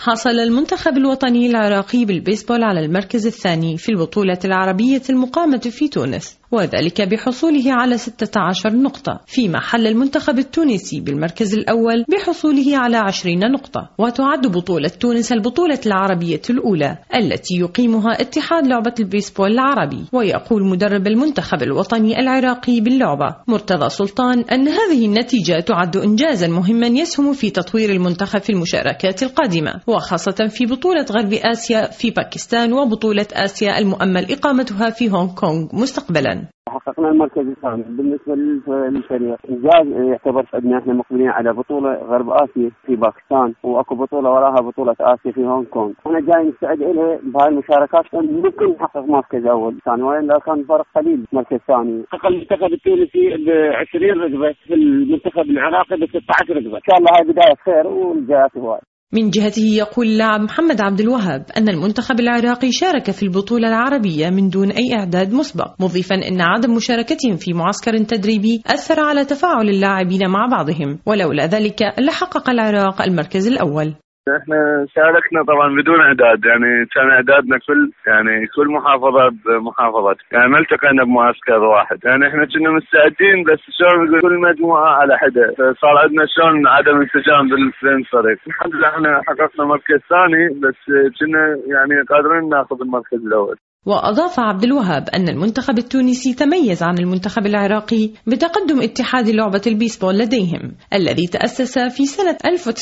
حصل المنتخب الوطني العراقي بالبيسبول على المركز الثاني في البطولة العربية المقامة في تونس، وذلك بحصوله على 16 نقطة، فيما حل المنتخب التونسي بالمركز الأول بحصوله على 20 نقطة. وتعد بطولة تونس البطولة العربية الأولى التي يقيمها اتحاد لعبة البيسبول العربي. ويقول مدرب المنتخب الوطني العراقي باللعبة مرتضى سلطان أن هذه النتيجة تعد إنجازا مهما يسهم في تطوير المنتخب في المشاركات القادمة، وخاصة في بطولة غرب آسيا في باكستان وبطولة آسيا المؤمل إقامتها في هونغ كونغ مستقبلا. حققنا المركز الثاني بالنسبة للفريق، إنجاز يعتبر أن احنا مقبلين على بطولة غرب آسيا في باكستان، وأكو بطولة وراها بطولة آسيا في هونغ كونغ. أنا جاي مستعد إلها بهاي المشاركات، ممكن نحقق مركز أول ثاني، وإن كان فرق قليل مركز ثاني. حقق المنتخب التونسي ب 20 ركبة، في المنتخب العراقي ب 16 ركبة. إن شاء الله هاي بداية خير والجايات هواي. من جهته يقول اللاعب محمد عبد الوهاب أن المنتخب العراقي شارك في البطولة العربية من دون أي إعداد مسبق، مضيفا أن عدم مشاركتهم في معسكر تدريبي أثر على تفاعل اللاعبين مع بعضهم، ولولا ذلك لحقق العراق المركز الأول. احنا شاركنا طبعا بدون اعداد، يعني كان اعدادنا كل محافظات يعني ما التقينا بمعسكر واحد، يعني احنا كنا مستعدين بس شلون كل مجموعه على حده، صار عندنا شلون عدم انسجام بالفريق. الحمد لله احنا حققنا مركز ثاني، بس كنا يعني قادرين ناخذ المركز الاول. وأضاف عبد الوهاب أن المنتخب التونسي تميز عن المنتخب العراقي بتقدم اتحاد لعبة البيسبول لديهم الذي تأسس في سنة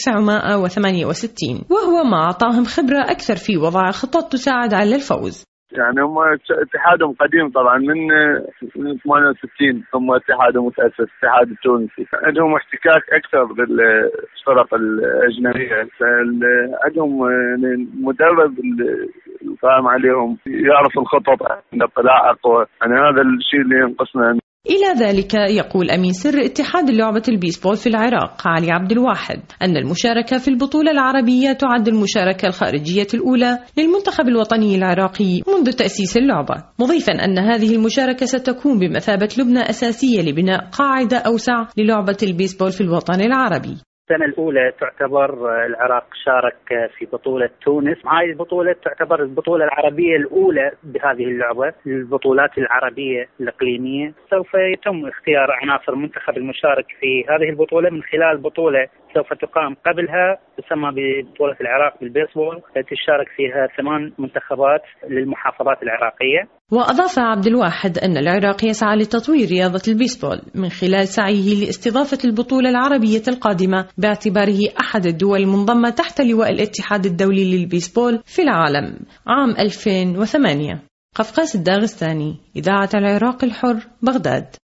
1968، وهو ما أعطاهم خبرة أكثر في وضع خطط تساعد على الفوز. يعني هم اتحادهم قديم طبعا من 68، هم اتحادهم متأسس الاتحاد التونسي، عندهم احتكاك اكثر بالفرق الاجنبيه، عندهم مدرب القائم عليهم يعرف الخطط، عنده اطلاع اقوى، يعني هذا الشيء اللي ينقصنا. إلى ذلك يقول أمين سر اتحاد لعبة البيسبول في العراق علي عبد الواحد أن المشاركة في البطولة العربية تعد المشاركة الخارجية الأولى للمنتخب الوطني العراقي منذ تأسيس اللعبة، مضيفا أن هذه المشاركة ستكون بمثابة لبنة أساسية لبناء قاعدة أوسع للعبة البيسبول في الوطن العربي. السنة الأولى تعتبر العراق شارك في بطولة تونس، هاي البطولة تعتبر البطولة العربية الأولى بهذه اللعبة. البطولات العربية الإقليمية سوف يتم اختيار عناصر منتخب المشارك في هذه البطولة من خلال بطولة سوف تقام قبلها تسمى ببطولة العراق بالبيسبول، تشارك فيها 8 منتخبات للمحافظات العراقية. وأضاف عبد الواحد أن العراق يسعى لتطوير رياضة البيسبول من خلال سعيه لاستضافة البطولة العربية القادمة باعتباره أحد الدول المنضمة تحت لواء الاتحاد الدولي للبيسبول في العالم عام 2008. قفقاس الداغستاني، إذاعة العراق الحر، بغداد.